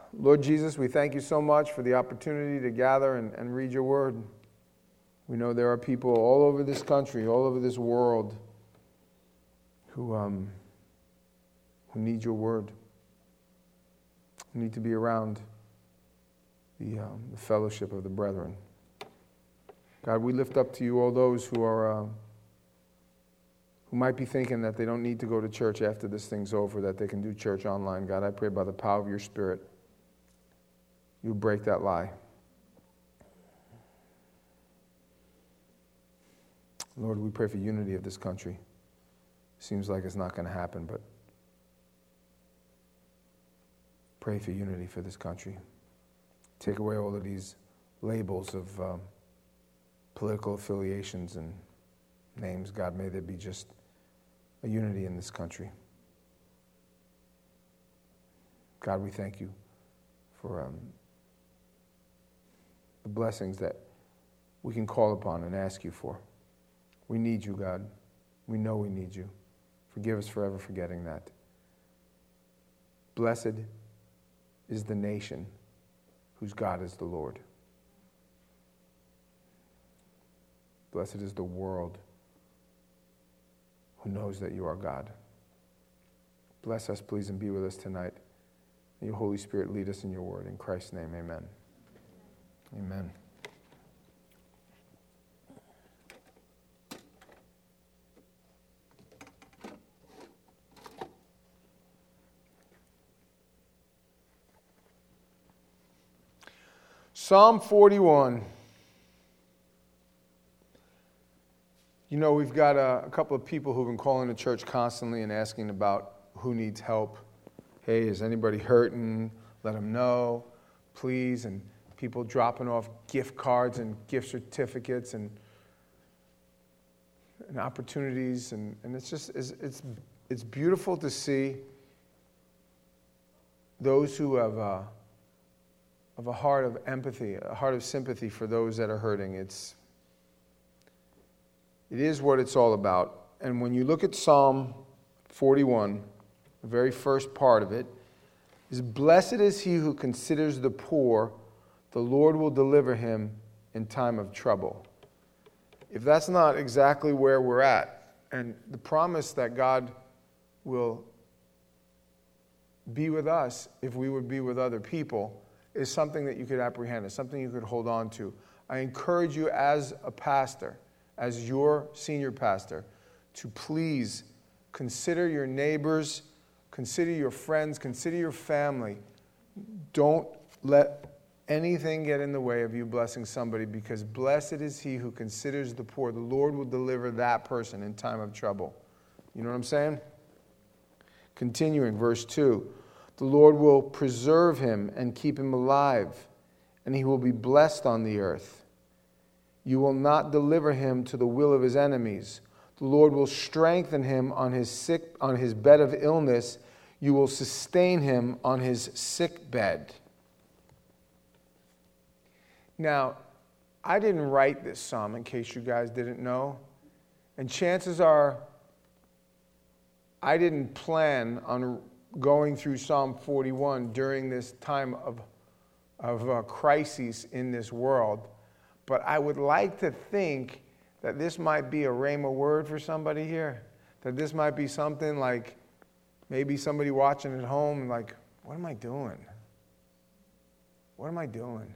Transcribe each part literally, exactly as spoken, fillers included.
Lord Jesus, we thank you so much for the opportunity to gather and, and read your word. We know there are people all over this country, all over this world, who, um, who need your word, who need to be around the, um, the fellowship of the brethren. God, we lift up to you all those who are... Uh, who might be thinking that they don't need to go to church after this thing's over, that they can do church online. God, I pray by the power of your Spirit, you break that lie. Lord, we pray for unity of this country. Seems like it's not going to happen, but pray for unity for this country. Take away all of these labels of um, political affiliations and names. God, may there be just a unity in this country. God, we thank you for um, the blessings that we can call upon and ask you for. We need you, God. We know we need you. Forgive us for ever forgetting that. Blessed is the nation whose God is the Lord. Blessed is the world who knows that you are God. Bless us, please, and be with us tonight. May your Holy Spirit lead us in your word. In Christ's name, amen. Amen. Psalm forty-one. You know, we've got a, a couple of people who've been calling the church constantly and asking about who needs help. Hey, is anybody hurting? Let them know, please. And people dropping off gift cards and gift certificates and, and opportunities. And, and it's just, it's, it's, it's beautiful to see those who have a, of a heart of empathy, a heart of sympathy for those that are hurting. It's It is what it's all about. And when you look at Psalm forty-one, the very first part of it is, blessed is he who considers the poor, the Lord will deliver him in time of trouble. If that's not exactly where we're at, and the promise that God will be with us if we would be with other people, is something that you could apprehend, is something you could hold on to. I encourage you as a pastor, as your senior pastor, to please consider your neighbors, consider your friends, consider your family. Don't let anything get in the way of you blessing somebody, because blessed is he who considers the poor. The Lord will deliver that person in time of trouble. You know what I'm saying? Continuing, verse two. The Lord will preserve him and keep him alive, and he will be blessed on the earth. You will not deliver him to the will of his enemies. The Lord will strengthen him on his sick, on his bed of illness. You will sustain him on his sick bed. Now, I didn't write this psalm, in case you guys didn't know. And chances are, I didn't plan on going through Psalm forty-one during this time of, of uh, crises in this world. But I would like to think that this might be a rhema word for somebody here. That this might be something like maybe somebody watching at home and like, what am I doing? What am I doing?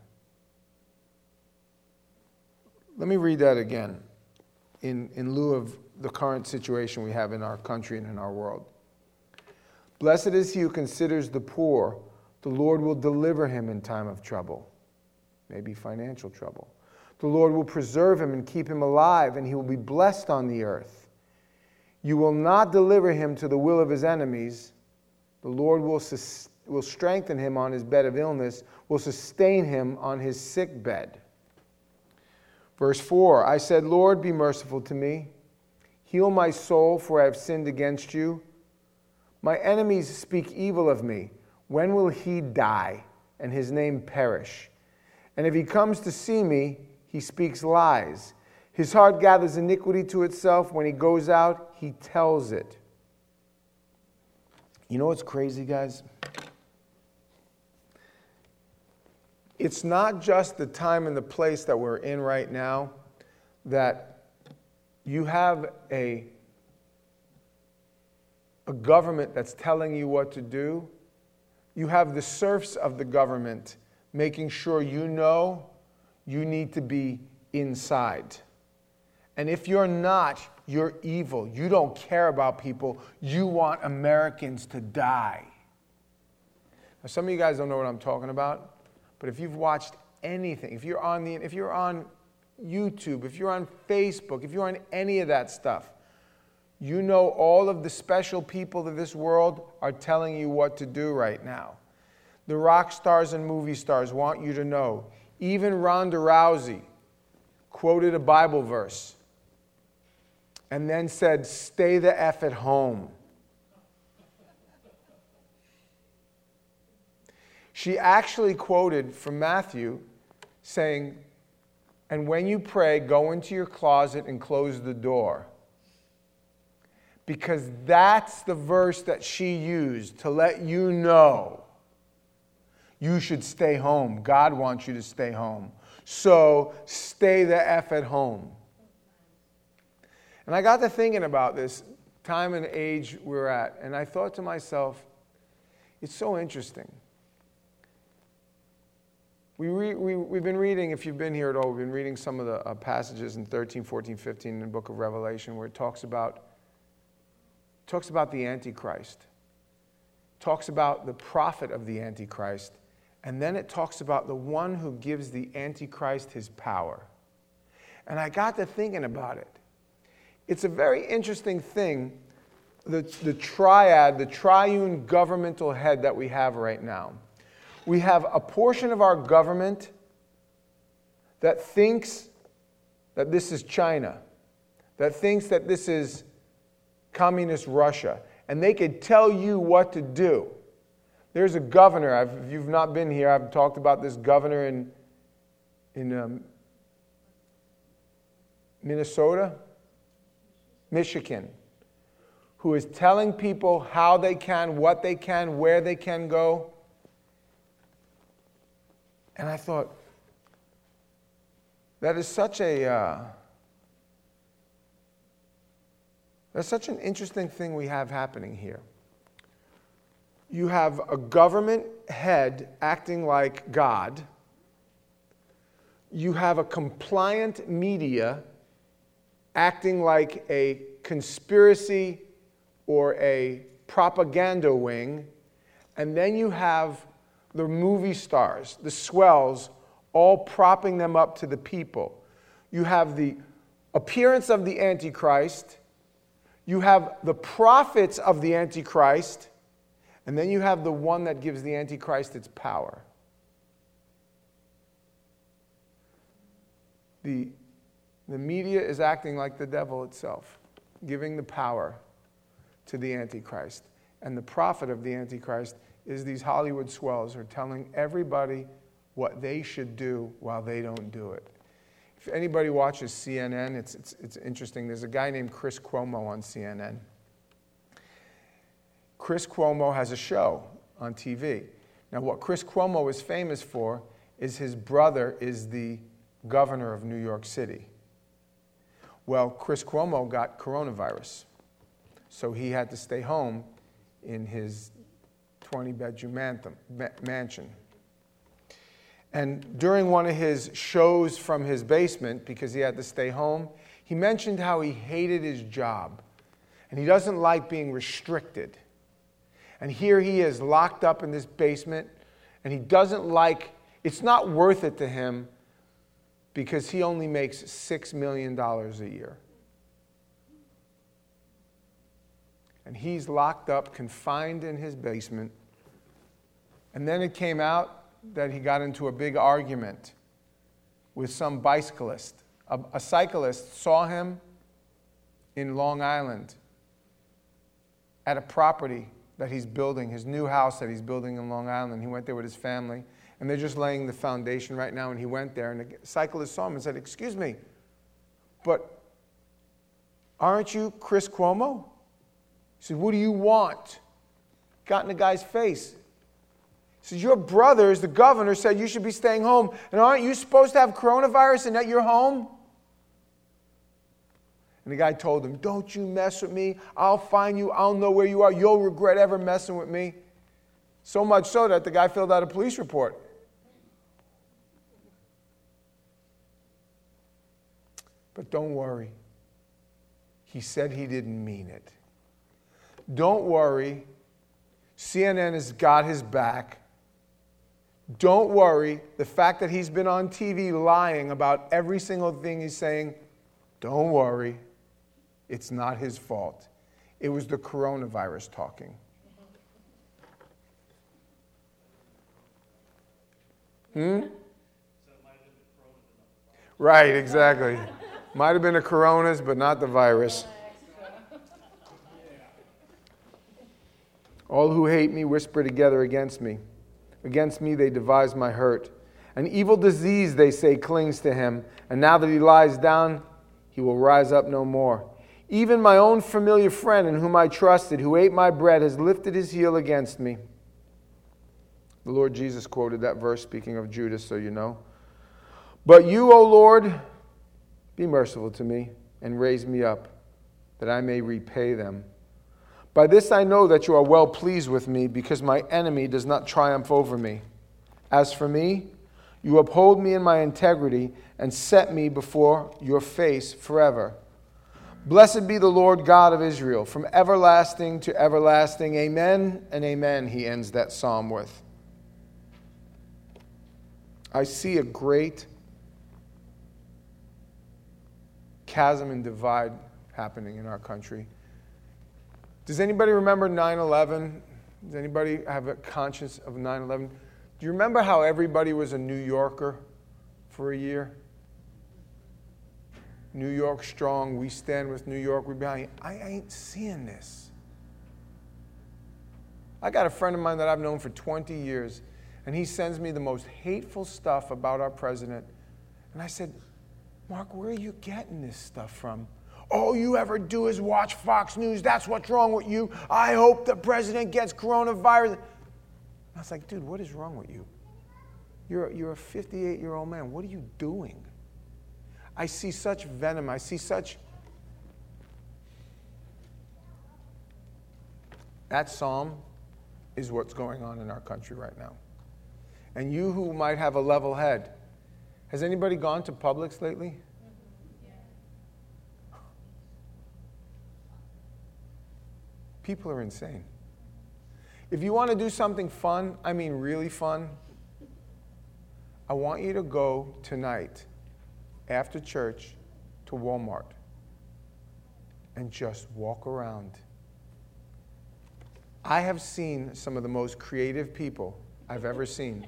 Let me read that again in, in lieu of the current situation we have in our country and in our world. Blessed is he who considers the poor. The Lord will deliver him in time of trouble, maybe financial trouble. The Lord will preserve him and keep him alive, and he will be blessed on the earth. You will not deliver him to the will of his enemies. The Lord will, sus- will strengthen him on his bed of illness, will sustain him on his sick bed. Verse four, I said, Lord, be merciful to me. Heal my soul, for I have sinned against you. My enemies speak evil of me. When will he die and his name perish? And if he comes to see me, he speaks lies. His heart gathers iniquity to itself. When he goes out, he tells it. You know what's crazy, guys? it's not just the time and the place that we're in right now, that you have a, a government that's telling you what to do. You have the serfs of the government making sure you know you need to be inside. And if you're not, you're evil. You don't care about people. You want Americans to die. Now, some of you guys don't know what I'm talking about, but if you've watched anything, if you're on the, if you're on YouTube, if you're on Facebook, if you're on any of that stuff, you know all of the special people of this world are telling you what to do right now. The rock stars and movie stars want you to know. Even Ronda Rousey quoted a Bible verse and then said, "Stay the F at home." She actually quoted from Matthew saying, "And when you pray, go into your closet and close the door." Because that's the verse that she used to let you know you should stay home. God wants you to stay home. So stay the F at home. And I got to thinking about this time and age we're at, and I thought to myself, it's so interesting. We re, we, we've been reading, if you've been here at all, we've been reading some of the uh, passages in thirteen, fourteen, fifteen in the book of Revelation where it talks about, talks about the Antichrist, talks about the prophet of the Antichrist, and then it talks about the one who gives the Antichrist his power. And I got to thinking about it. It's a very interesting thing, the, the triad, the triune governmental head that we have right now. We have a portion of our government that thinks that this is China, that thinks that this is communist Russia, and they could tell you what to do. There's a governor, I've, if you've not been here, I've talked about this governor in, in um, Minnesota, Michigan, who is telling people how they can, what they can, where they can go. And I thought, that is such a, uh, that's such an interesting thing we have happening here. You have a government head acting like God. You have a compliant media acting like a conspiracy or a propaganda wing. And then you have the movie stars, the swells, all propping them up to the people. You have the appearance of the Antichrist. You have the prophets of the Antichrist. And then you have the one that gives the Antichrist its power. The, the media is acting like the devil itself, giving the power to the Antichrist. And the prophet of the Antichrist is these Hollywood swells who are telling everybody what they should do while they don't do it. If anybody watches C N N, it's, it's, it's interesting. There's a guy named Chris Cuomo on C N N. Chris Cuomo has a show on T V. Now, what Chris Cuomo is famous for is his brother is the governor of New York City. Well, Chris Cuomo got coronavirus, so he had to stay home in his twenty-bedroom mansion. And during one of his shows from his basement, because he had to stay home, he mentioned how he hated his job, and he doesn't like being restricted. And here he is locked up in this basement, and he doesn't like, it's not worth it to him because he only makes six million dollars a year. And he's locked up, confined in his basement. And then it came out that he got into a big argument with some bicyclist. A, a cyclist saw him in Long Island at a property that he's building, his new house that he's building in Long Island. He went there with his family, and they're just laying the foundation right now, and he went there, and the cyclist saw him and said, "Excuse me, but aren't you Chris Cuomo?" He said, "What do you want?" Got in the guy's face. He says, your brothers, the governor, said you should be staying home. And aren't you supposed to have coronavirus and at your home? And the guy told him, don't you mess with me. I'll find you. I'll know where you are. You'll regret ever messing with me. So much so that the guy filled out a police report. But don't worry. He said he didn't mean it. Don't worry. C N N has got his back. Don't worry. The fact that he's been on T V lying about every single thing he's saying, don't worry. It's not his fault. It was the coronavirus talking. Hmm? Right, exactly. Might have been the coronas, but not the virus. All who hate me whisper together against me. Against me they devise my hurt. An evil disease, they say, clings to him, and now that he lies down, he will rise up no more. Even my own familiar friend in whom I trusted, who ate my bread, has lifted his heel against me. The Lord Jesus quoted that verse, speaking of Judas, so you know. But you, O Lord, be merciful to me and raise me up, that I may repay them. By this I know that you are well pleased with me, because my enemy does not triumph over me. As for me, you uphold me in my integrity and set me before your face forever. Blessed be the Lord God of Israel, from everlasting to everlasting. Amen and amen, he ends that psalm with. I see a great chasm and divide happening in our country. Does anybody remember nine eleven? Does anybody have a conscience of nine eleven? Do you remember how everybody was a New Yorker for a year? New York strong, we stand with New York, we're behind you. I ain't seeing this. I got a friend of mine that I've known for twenty years, and he sends me the most hateful stuff about our president. And I said, Mark, where are you getting this stuff from? All you ever do is watch Fox News. That's what's wrong with you. I hope the president gets coronavirus. I was like, dude, what is wrong with you? You're, you're a fifty-eight-year-old man. What are you doing? I see such venom. I see such... That psalm is what's going on in our country right now. And you who might have a level head, has anybody gone to Publix lately? Mm-hmm. Yeah. People are insane. If you want to do something fun, I mean really fun, I want you to go tonight after church to Walmart and just walk around. I have seen some of the most creative people I've ever seen.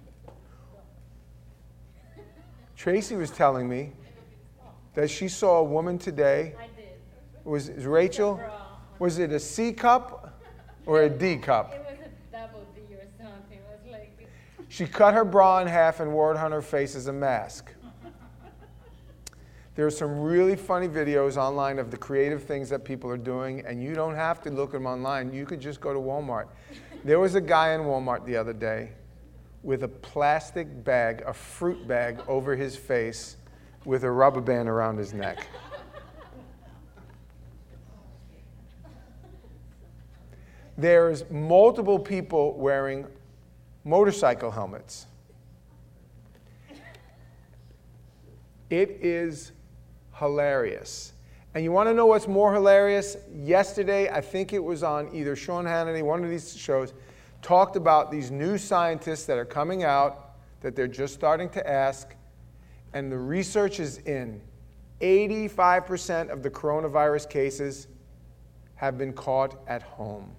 Tracy was telling me that she saw a woman today. I did. Was, was Rachel? Was it a C cup or a D cup? It was a double D or something. It was like... She cut her bra in half and wore it on her face as a mask. There are some really funny videos online of the creative things that people are doing, and you don't have to look at them online. You could just go to Walmart. There was a guy in Walmart the other day with a plastic bag, a fruit bag, over his face with a rubber band around his neck. There's multiple people wearing motorcycle helmets. It is hilarious. And you want to know what's more hilarious? Yesterday, I think it was on either Sean Hannity, one of these shows, talked about these new scientists that are coming out, that they're just starting to ask, and the research is in. eighty-five percent of the coronavirus cases have been caught at home.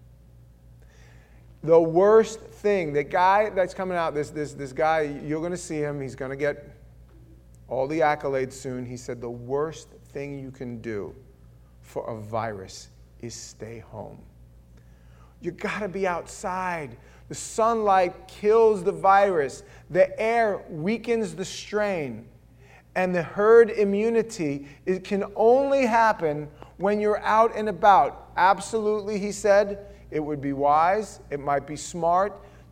The worst thing, the guy that's coming out, this, this, this guy, you're going to see him, he's going to get all the accolades soon. He said the worst thing you can do for a virus is stay home. You got to be outside. The sunlight kills the virus. The air weakens the strain. And the herd immunity, it can only happen when you're out and about. Absolutely, he said, it would be wise, it might be smart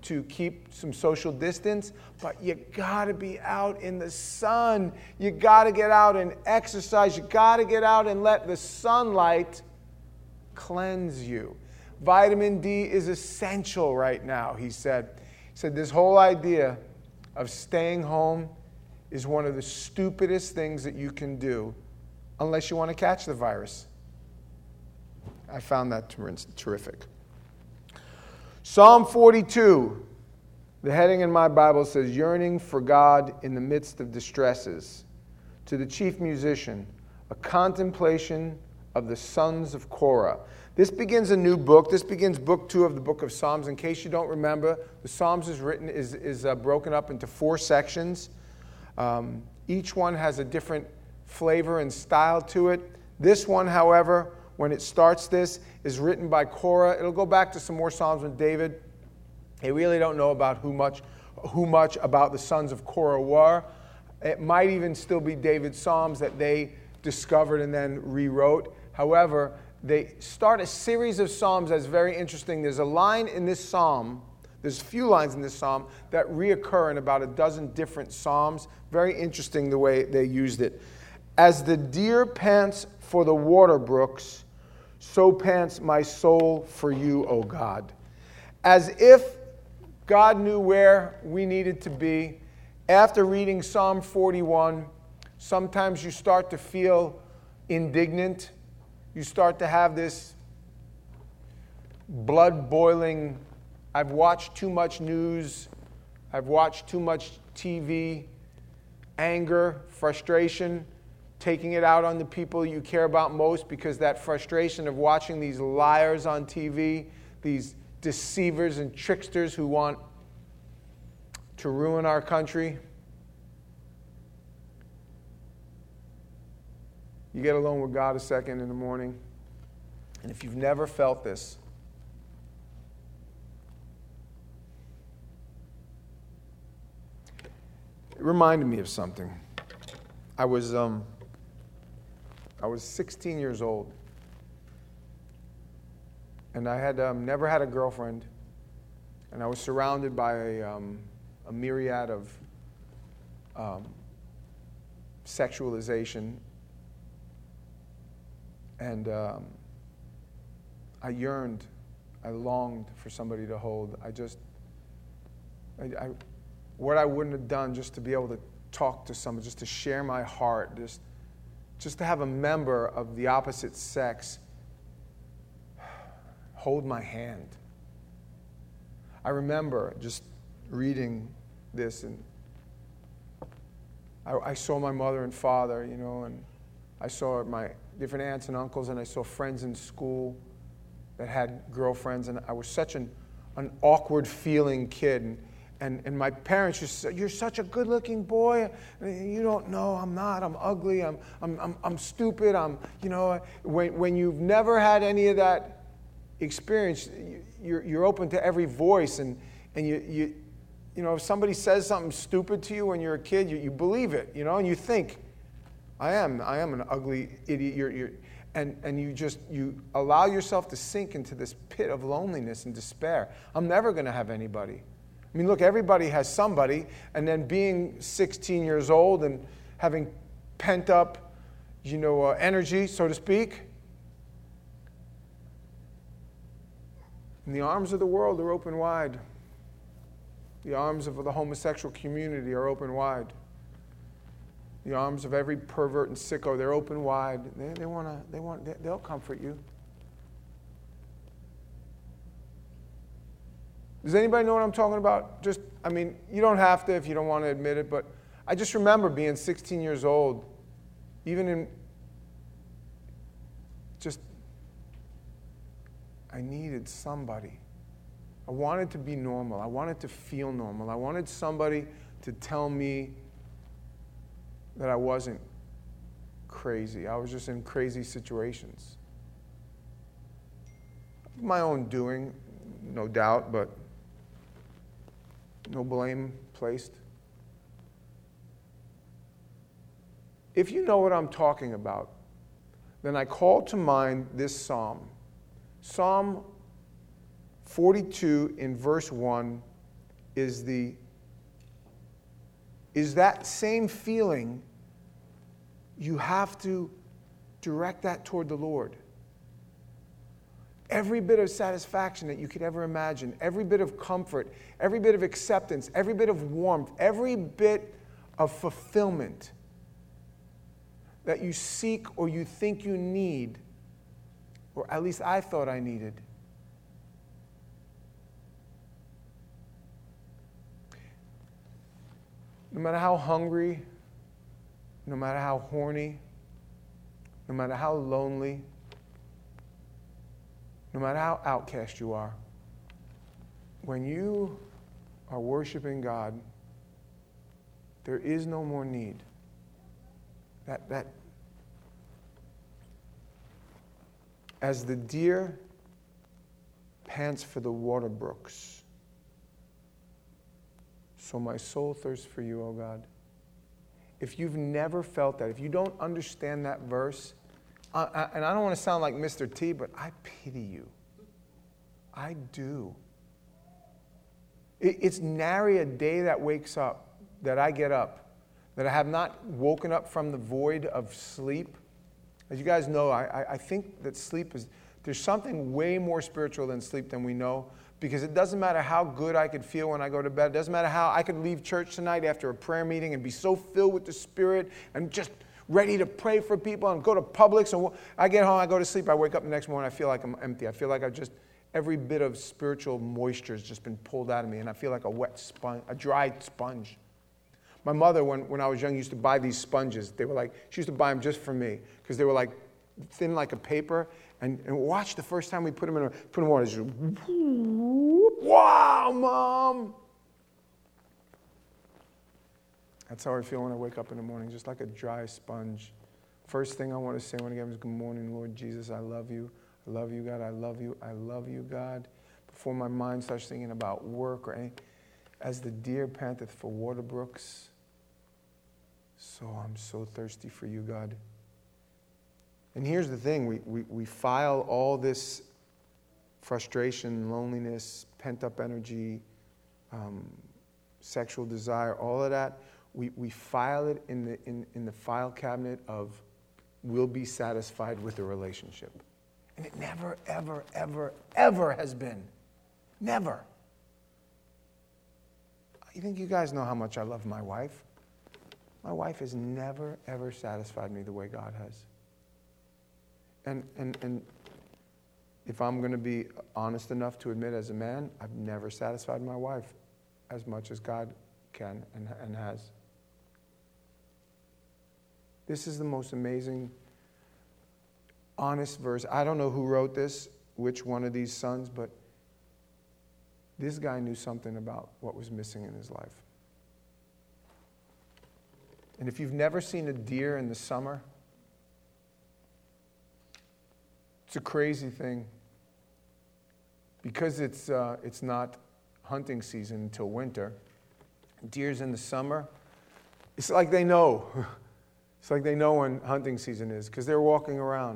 to keep some social distance, but you gotta be out in the sun. You gotta get out and exercise. You gotta get out and let the sunlight cleanse you. Vitamin D is essential right now, he said. He said this whole idea of staying home is one of the stupidest things that you can do unless you want to catch the virus. I found that terrific. Psalm forty-two, the heading in my Bible says, Yearning for God in the midst of distresses. To the chief musician, a contemplation of the sons of Korah. This begins a new book. This begins book two of the book of Psalms. In case you don't remember, the Psalms is written is, is uh, broken up into four sections. Um, each one has a different flavor and style to it. This one, however, when it starts this, is written by Korah. It'll go back to some more Psalms with David. They really don't know about who much, who much about the sons of Korah were. It might even still be David's Psalms that they discovered and then rewrote. However, they start a series of Psalms that's very interesting. There's a line in this Psalm, there's a few lines in this Psalm that reoccur in about a dozen different Psalms. Very interesting the way they used it. As the deer pants for the water brooks, so pants my soul for you, O God. As if God knew where we needed to be. After reading Psalm forty-one, sometimes you start to feel indignant. You start to have this blood-boiling, I've watched too much news, I've watched too much T V, anger, frustration, taking it out on the people you care about most because that frustration of watching these liars on T V, these deceivers and tricksters who want to ruin our country. You get alone with God a second in the morning, and if you've never felt this, it reminded me of something. I was um, I was sixteen years old, and I had um, never had a girlfriend, and I was surrounded by a, um, a myriad of um, sexualization. And um, I yearned, I longed for somebody to hold. I just, I, I, what I wouldn't have done just to be able to talk to someone, just to share my heart, just, just to have a member of the opposite sex hold my hand. I remember just reading this, and I, I saw my mother and father, you know, and I saw my different aunts and uncles, and I saw friends in school that had girlfriends, and I was such an, an awkward feeling kid. And, and, and my parents just said, "You're such a good-looking boy. You don't know, I'm not. I'm ugly. I'm, I'm, I'm, I'm stupid. I'm, you know." When, when you've never had any of that experience, you're, you're open to every voice, and, and you, you, you know, if somebody says something stupid to you when you're a kid, you, you believe it, you know, and you think, I am. I am an ugly idiot. You're, you're, and, and you just, you allow yourself to sink into this pit of loneliness and despair. I'm never going to have anybody. I mean, look, everybody has somebody. And then being sixteen years old and having pent up, you know, uh, energy, so to speak. And the arms of the world are open wide. The arms of the homosexual community are open wide. The arms of every pervert and sicko, they're open wide. They, they want to, they want, they, they'll comfort you. Does anybody know what I'm talking about? Just, I mean, you don't have to if you don't want to admit it, but I just remember being sixteen years old, even in, just, I needed somebody. I wanted to be normal. I wanted to feel normal. I wanted somebody to tell me that I wasn't crazy. I was just in crazy situations. My own doing, no doubt, but no blame placed. If you know what I'm talking about, then I call to mind this psalm. Psalm forty-two in verse one is the is that same feeling. You have to direct that toward the Lord. Every bit of satisfaction that you could ever imagine, every bit of comfort, every bit of acceptance, every bit of warmth, every bit of fulfillment that you seek or you think you need, or at least I thought I needed. No matter how hungry, no matter how horny, no matter how lonely, no matter how outcast you are, when you are worshiping God, there is no more need. That, that, as the deer pants for the water brooks, so my soul thirsts for you, O God. If you've never felt that, if you don't understand that verse, uh, I, and I don't want to sound like Mister T, but I pity you. I do. It, it's nary a day that wakes up, that I get up, that I have not woken up from the void of sleep. As you guys know, I, I think that sleep is, there's something way more spiritual than sleep than we know, because it doesn't matter how good I could feel when I go to bed. It doesn't matter how I could leave church tonight after a prayer meeting and be so filled with the Spirit and just ready to pray for people and go to Publix. And I get home, I go to sleep, I wake up the next morning, I feel like I'm empty. I feel like I've just, every bit of spiritual moisture has just been pulled out of me, and I feel like a wet sponge, a dry sponge. My mother, when, when I was young, used to buy these sponges. They were like, she used to buy them just for me, because they were like thin like a paper. And, and watch the first time we put them in, a, put them on, it's just, wow, Mom! That's how I feel when I wake up in the morning, just like a dry sponge. First thing I want to say when I get up is, good morning, Lord Jesus, I love you. I love you, God. I love you. I love you, God. Before my mind starts thinking about work or anything, as the deer panteth for water brooks, so I'm so thirsty for you, God. And here's the thing, we, we, we file all this frustration, loneliness, pent-up energy, um, sexual desire, all of that, we, we file it in the, in, in the file cabinet of we'll be satisfied with a relationship. And it never, ever, ever, ever has been. Never. You think you guys know how much I love my wife? My wife has never, ever satisfied me the way God has. And, and, and if I'm going to be honest enough to admit as a man, I've never satisfied my wife as much as God can and, and has. This is the most amazing, honest verse. I don't know who wrote this, which one of these sons, but this guy knew something about what was missing in his life. And if you've never seen a deer in the summer, it's a crazy thing. Because it's, uh, it's not hunting season until winter, deers in the summer, it's like they know. It's like they know when hunting season is, because they're walking around.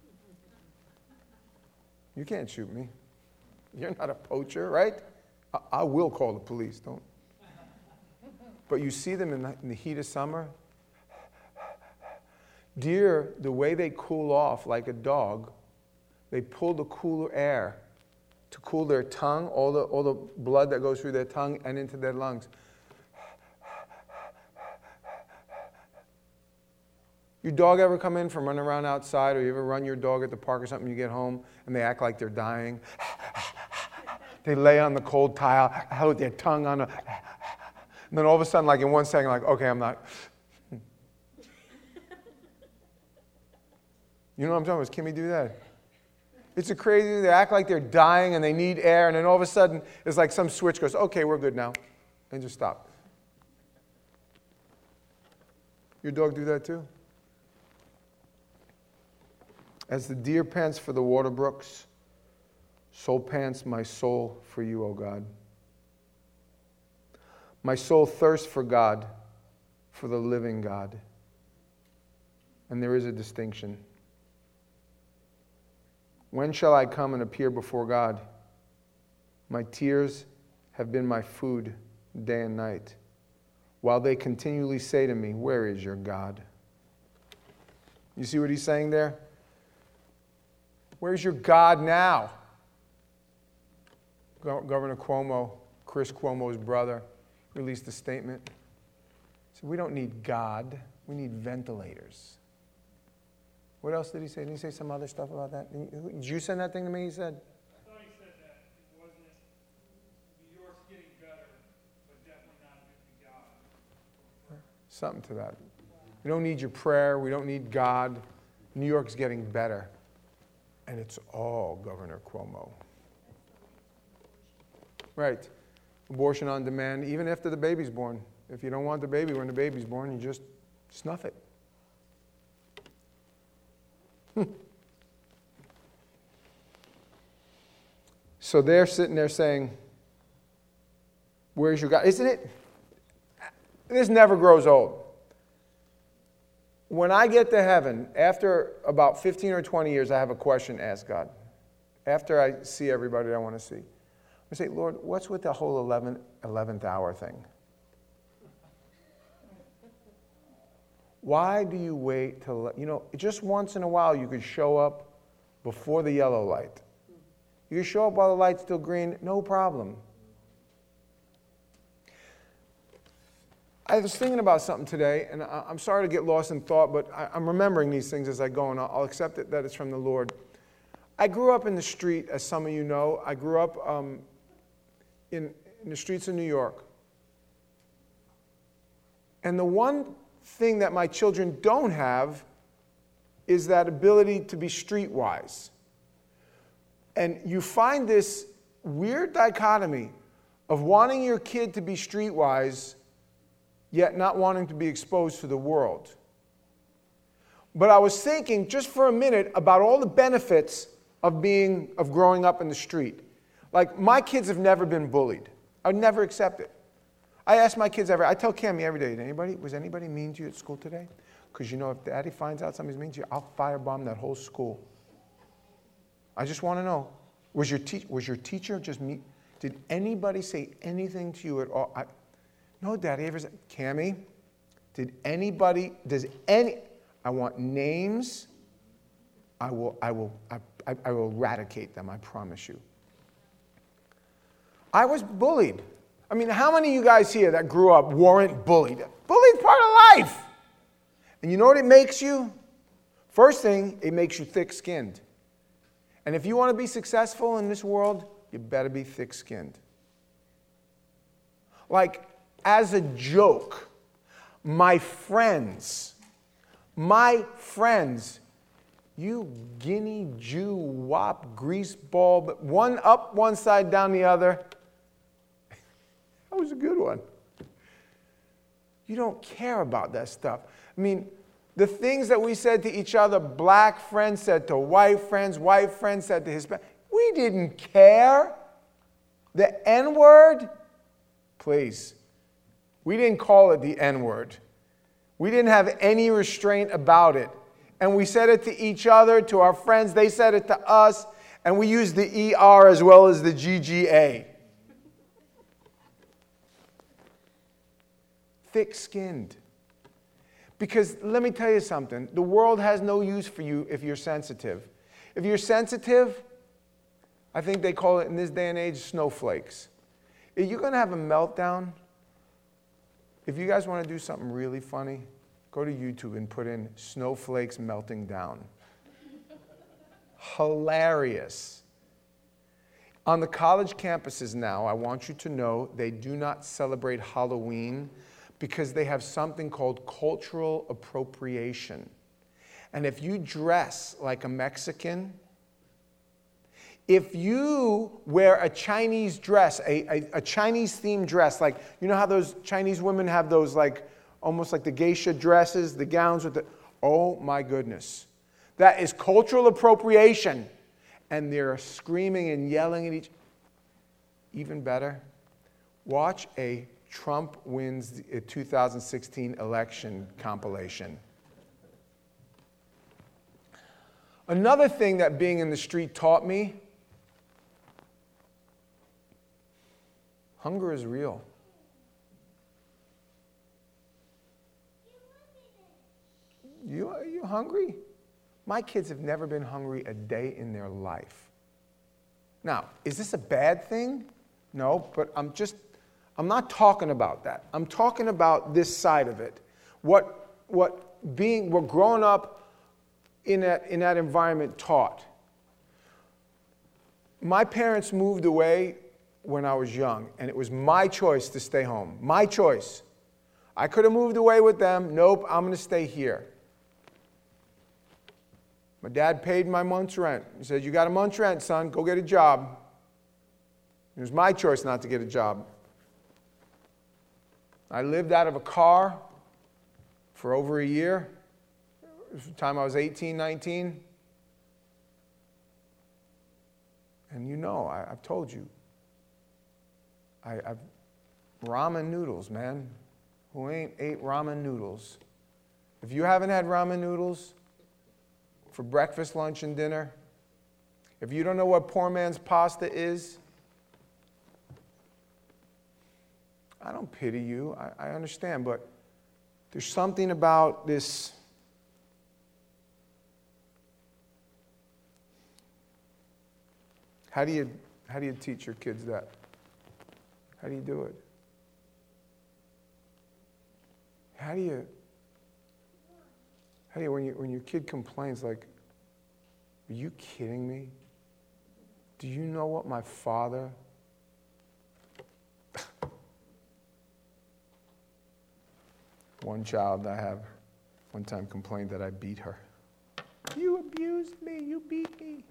You can't shoot me. You're not a poacher, right? I, I will call the police, don't. But you see them in the, in the heat of summer. Deer, the way they cool off like a dog, they pull the cooler air to cool their tongue, all the, all the blood that goes through their tongue and into their lungs. Your dog ever come in from running around outside, or you ever run your dog at the park or something, you get home and they act like they're dying? They lay on the cold tile with their tongue on a... And then all of a sudden, like in one second, like, okay, I'm not... You know what I'm talking about? Does Kimmy do that? It's a crazy, they act like they're dying and they need air, and then all of a sudden, it's like some switch goes, okay, we're good now, and just stop. Your dog do that too? As the deer pants for the water brooks, so pants my soul for you, O God. My soul thirsts for God, for the living God. And there is a distinction. When shall I come and appear before God? My tears have been my food day and night, while they continually say to me, where is your God? You see what he's saying there? Where's your God now? Governor Cuomo, Chris Cuomo's brother, released a statement. He said, we don't need God, we need ventilators. What else did he say? Did he say some other stuff about that? Did you send that thing to me, he said? I thought he said that it wasn't New York's getting better, but definitely not with God. Something to that. We don't need your prayer. We don't need God. New York's getting better. And it's all Governor Cuomo. Right. Abortion on demand, even after the baby's born. If you don't want the baby when the baby's born, you just snuff it. So they're sitting there saying, where's your God? Isn't it? This never grows old. When I get to heaven, after about fifteen or twenty years, I have a question to ask God. After I see everybody that I want to see. I say, Lord, what's with the whole eleventh, eleventh hour thing? Why do you wait till, you know, just once in a while you could show up before the yellow light. You could show up while the light's still green, no problem. I was thinking about something today, and I'm sorry to get lost in thought, but I'm remembering these things as I go, and I'll accept it that it's from the Lord. I grew up in the street, as some of you know. I grew up um, in, in the streets of New York. And the one thing that my children don't have is that ability to be streetwise. And you find this weird dichotomy of wanting your kid to be streetwise, yet not wanting to be exposed to the world. But I was thinking just for a minute about all the benefits of being, of growing up in the street. Like, my kids have never been bullied. I would never accept it. I ask my kids every, I tell Cammie every day, anybody, was anybody mean to you at school today? Because you know, if Daddy finds out somebody's mean to you, I'll firebomb that whole school. I just want to know, was your, te- was your teacher just me? Did anybody say anything to you at all? I, no, Daddy ever said, Cammie, did anybody, does any, I want names. I will, I will, I, I, I will eradicate them, I promise you. I was bullied. I mean, how many of you guys here that grew up weren't bullied? Bullying's part of life. And you know what it makes you? First thing, it makes you thick-skinned. And if you want to be successful in this world, you better be thick-skinned. Like, as a joke, my friends, my friends, you guinea Jew wop greaseball, one up one side, down the other. That was a good one. You don't care about that stuff. I mean, the things that we said to each other, black friends said to white friends, white friends said to Hispanic, we didn't care. The N-word, please. We didn't call it the N-word. We didn't have any restraint about it. And we said it to each other, to our friends. They said it to us. And we used the E R as well as the G G A. Thick-skinned. Because let me tell you something. The world has no use for you if you're sensitive. If you're sensitive, I think they call it in this day and age snowflakes. If you're going to have a meltdown, if you guys want to do something really funny, go to YouTube and put in snowflakes melting down. Hilarious. On the college campuses now, I want you to know they do not celebrate Halloween because they have something called cultural appropriation. And if you dress like a Mexican, if you wear a Chinese dress, a, a, a Chinese-themed dress, like, you know how those Chinese women have those, like, almost like the geisha dresses, the gowns with the, oh my goodness. That is cultural appropriation. And they're screaming and yelling at each, even better, watch a Trump wins the two thousand sixteen election compilation. Another thing that being in the street taught me, Hunger is real. You, are you hungry? My kids have never been hungry a day in their life. Now, is this a bad thing? No, but I'm just, I'm not talking about that. I'm talking about this side of it. What, what being, what growing up in that, in that environment taught. My parents moved away when I was young, and it was my choice to stay home. My choice. I could have moved away with them. Nope, I'm going to stay here. My dad paid my month's rent. He said, you got a month's rent, son. Go get a job. It was my choice not to get a job. I lived out of a car for over a year. It was the time I was eighteen, nineteen. And you know, I, I've told you. I, I've ramen noodles, man. Who ain't ate ramen noodles? If you haven't had ramen noodles for breakfast, lunch, and dinner, if you don't know what poor man's pasta is, I don't pity you. I, I understand, but there's something about this. How do you how do you teach your kids that? How do you do it? How do you how do you when you when your kid complains like, are you kidding me? Do you know what my father One child I have one time complained that I beat her. You abused me, you beat me.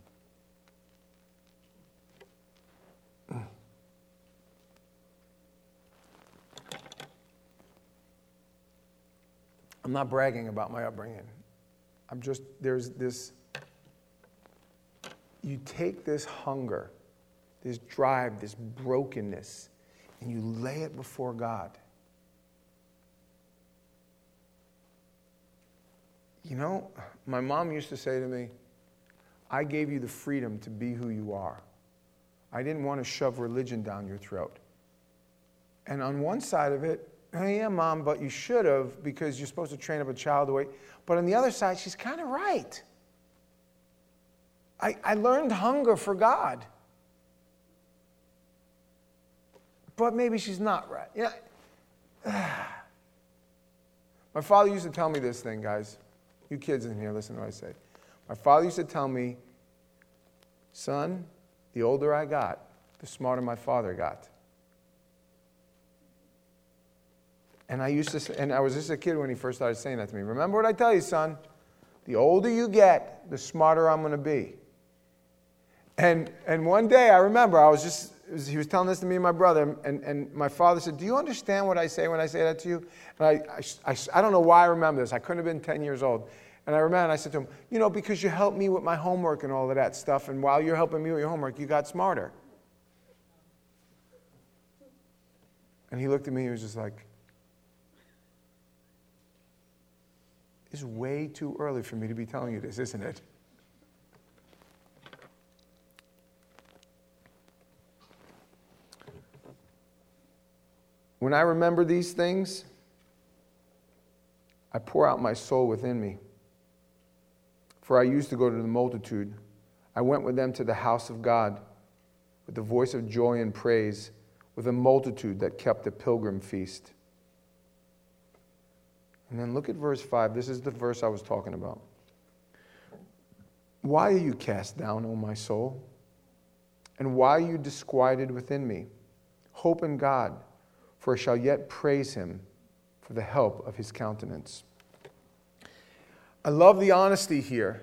I'm not bragging about my upbringing. I'm just, there's this, you take this hunger, this drive, this brokenness, and you lay it before God. You know, my mom used to say to me, I gave you the freedom to be who you are. I didn't want to shove religion down your throat. And on one side of it, hey, yeah, Mom, but you should have because you're supposed to train up a child the way. But on the other side, she's kind of right. I, I learned hunger for God. But maybe she's not right. You know, my father used to tell me this thing, guys. You kids in here, listen to what I say. My father used to tell me, son, the older I got, the smarter my father got. And I used to say, and I was just a kid when he first started saying that to me. Remember what I tell you, son? The older you get, the smarter I'm going to be. And and one day, I remember, I was just, was, he was telling this to me and my brother, and, and my father said, do you understand what I say when I say that to you? And I, I, I, I don't know why I remember this. I couldn't have been ten years old. And I remember, and I said to him, you know, because you helped me with my homework and all of that stuff, and while you're helping me with your homework, you got smarter. And he looked at me, he was just like, it's way too early for me to be telling you this, isn't it? When I remember these things, I pour out my soul within me. For I used to go to the multitude. I went with them to the house of God with the voice of joy and praise, with a multitude that kept a pilgrim feast. And then look at verse five. This is the verse I was talking about. Why are you cast down, O my soul? And why are you disquieted within me? Hope in God, for I shall yet praise him for the help of his countenance. I love the honesty here.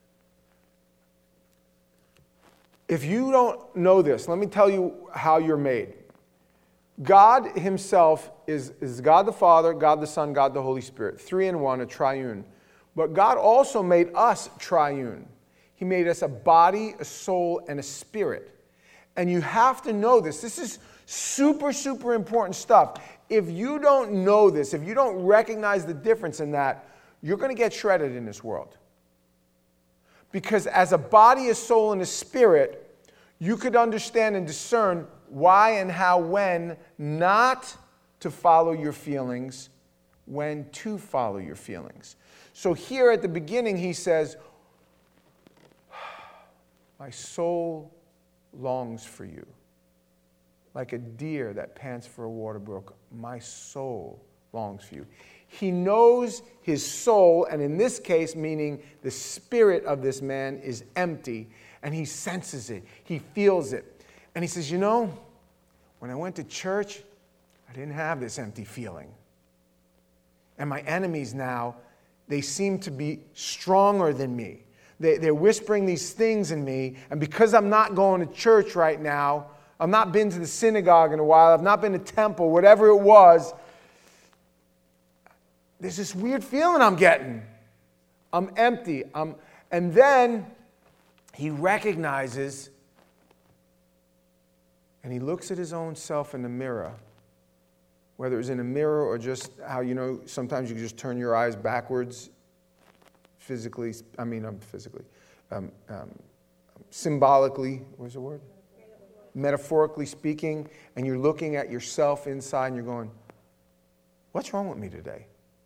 If you don't know this, let me tell you how you're made. God himself is, is God the Father, God the Son, God the Holy Spirit. Three in one, a triune. But God also made us triune. He made us a body, a soul, and a spirit. And you have to know this. This is super, super important stuff. If you don't know this, if you don't recognize the difference in that, you're going to get shredded in this world. Because as a body, a soul, and a spirit, you could understand and discern why and how, when, not to follow your feelings, when to follow your feelings. So here at the beginning he says, my soul longs for you. Like a deer that pants for a water brook, my soul longs for you. He knows his soul, and in this case, meaning the spirit of this man is empty, and he senses it. He feels it. And he says, you know, when I went to church, I didn't have this empty feeling. And my enemies now, they seem to be stronger than me. They, they're whispering these things in me, and because I'm not going to church right now, I've not been to the synagogue in a while, I've not been to temple, whatever it was, there's this weird feeling I'm getting. I'm empty. I'm, and then he recognizes, and he looks at his own self in the mirror, whether it's in a mirror or just how, you know, sometimes you can just turn your eyes backwards, physically, I mean, um, physically, um, um, symbolically, what's the word? Metaphorically speaking, and you're looking at yourself inside and you're going, what's wrong with me today?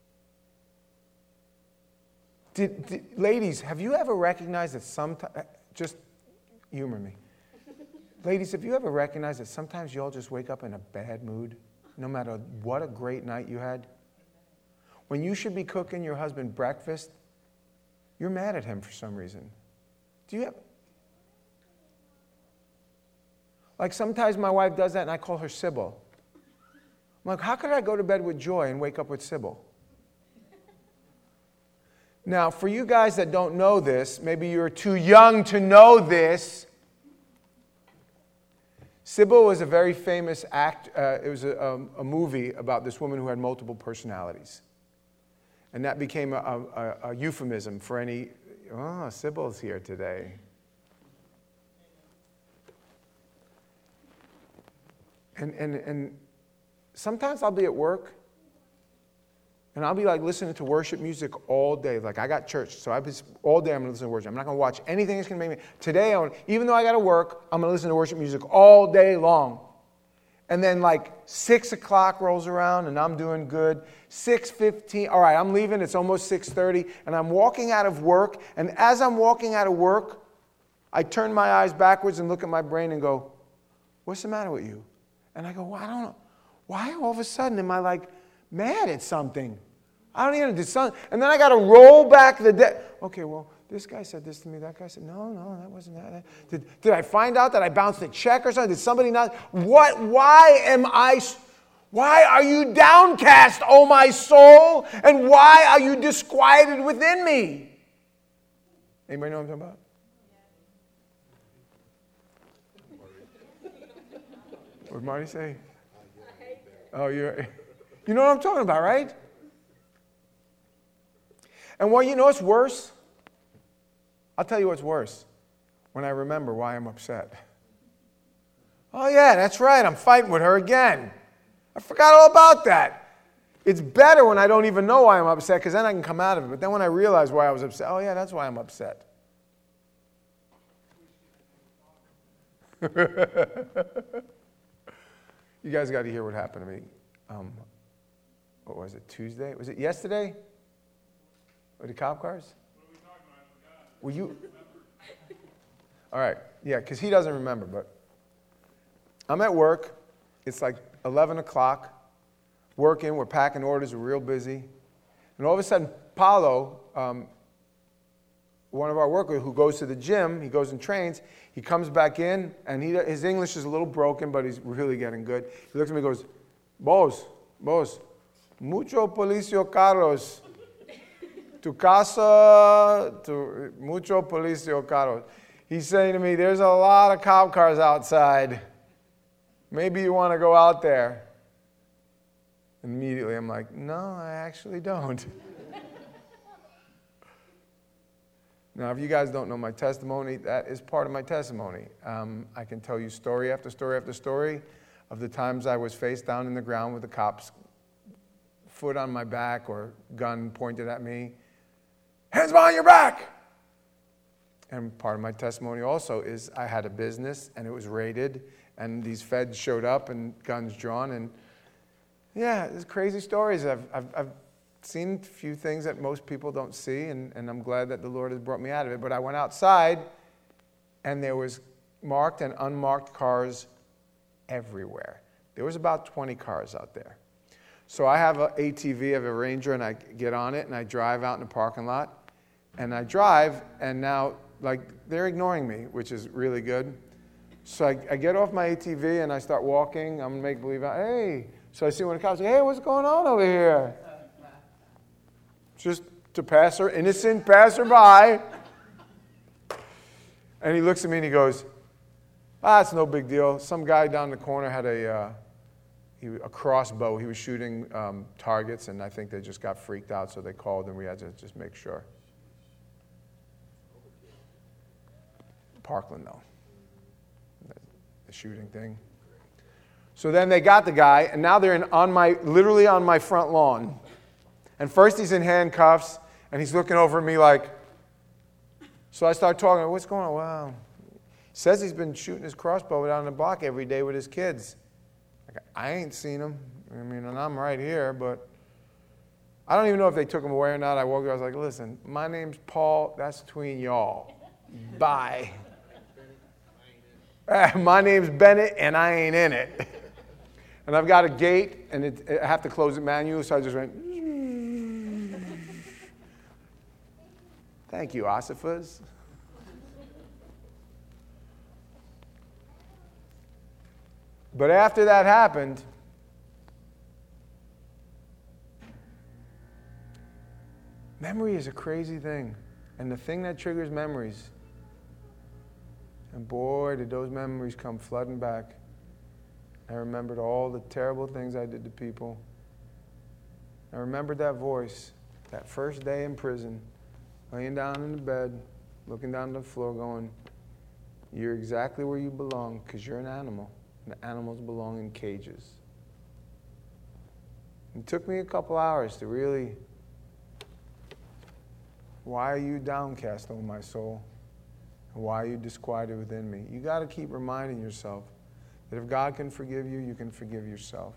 Did, did, ladies, have you ever recognized that sometimes, just humor me. Ladies, have you ever recognized that sometimes you all just wake up in a bad mood, no matter what a great night you had? When you should be cooking your husband breakfast, you're mad at him for some reason. Do you have... Like sometimes my wife does that and I call her Sybil. I'm like, how could I go to bed with joy and wake up with Sybil? Now, for you guys that don't know this, maybe you're too young to know this. Sybil was a very famous act. Uh, it was a, a, a movie about this woman who had multiple personalities. And that became a, a, a euphemism for any, oh, Sybil's here today. And, and, and sometimes I'll be at work, and I'll be like listening to worship music all day. Like I got church, so I was all day I'm going to listen to worship. I'm not going to watch anything that's going to make me. Today, I even though I got to work, I'm going to listen to worship music all day long. And then like six o'clock rolls around, and I'm doing good. six fifteen, all right, I'm leaving. It's almost six thirty, and I'm walking out of work. And as I'm walking out of work, I turn my eyes backwards and look at my brain and go, "What's the matter with you?" And I go, well, I don't know. Why all of a sudden am I like mad at something? I don't even know. Something. And then I got to roll back the day. Okay, well, this guy said this to me. That guy said, no, no, that wasn't that. Did, did I find out that I bounced a check or something? Did somebody not? What? Why am I? Why are you downcast, O my soul? And why are you disquieted within me? Anybody know what I'm talking about? What did Marty say? Oh, you're, you know what I'm talking about, right? And what you know what's worse? I'll tell you what's worse. When I remember why I'm upset. Oh, yeah, that's right. I'm fighting with her again. I forgot all about that. It's better when I don't even know why I'm upset, because then I can come out of it. But then when I realize why I was upset, oh, yeah, that's why I'm upset. You guys got to hear what happened to me. Um, what was it, Tuesday? Was it yesterday? With the cop cars? Were you? All right, yeah, because he doesn't remember, but I'm at work. It's like eleven o'clock. Working, we're packing orders, we're real busy. And all of a sudden, Paulo, um, one of our workers who goes to the gym, he goes and trains, he comes back in, and he, his English is a little broken, but he's really getting good. He looks at me and goes, Boss, boss, mucho policio carros. Tu casa, tu, mucho policio carros. He's saying to me, there's a lot of cop cars outside. Maybe you want to go out there. Immediately, I'm like, no, I actually don't. Now, if you guys don't know my testimony, that is part of my testimony. Um, I can tell you story after story after story of the times I was face down in the ground with the cops, foot on my back or gun pointed at me. Hands behind your back! And part of my testimony also is I had a business and it was raided and these feds showed up and guns drawn. And yeah, it's crazy stories. I've, I've, I've seen a few things that most people don't see, and, and I'm glad that the Lord has brought me out of it. But I went outside, and there was marked and unmarked cars everywhere. There was about twenty cars out there. So I have an A T V, I have a Ranger, and I get on it, and I drive out in the parking lot. And I drive, and now, like, they're ignoring me, which is really good. So I, I get off my A T V, and I start walking. I'm make-believe, hey. So I see one of the cops, hey, what's going on over here? Just to passer, innocent passerby. And he looks at me, and he goes, ah, it's no big deal. Some guy down the corner had a, uh, he, a crossbow. He was shooting um, targets, and I think they just got freaked out, so they called, and we had to just make sure. Parkland, though, the shooting thing. So then they got the guy, and now they're in, on my, literally on my front lawn. And first he's in handcuffs, and he's looking over at me like, so I start talking, what's going on? Wow. He says he's been shooting his crossbow down the block every day with his kids. Like, I ain't seen him. I mean, and I'm right here, but I don't even know if they took him away or not. I woke up, I was like, listen, my name's Paul. That's between y'all. Bye. My name's Bennett, and I ain't in it. And I've got a gate, and it, I have to close it manually, so I just went, thank you, Ossiphus. But after that happened, memory is a crazy thing. And the thing that triggers memories, and boy, did those memories come flooding back. I remembered all the terrible things I did to people. I remembered that voice, that first day in prison, laying down in the bed, looking down the floor going, you're exactly where you belong because you're an animal. And the animals belong in cages. It took me a couple hours to really, why are you downcast, O my soul? And why are you disquieted within me? You got to keep reminding yourself that if God can forgive you, you can forgive yourself.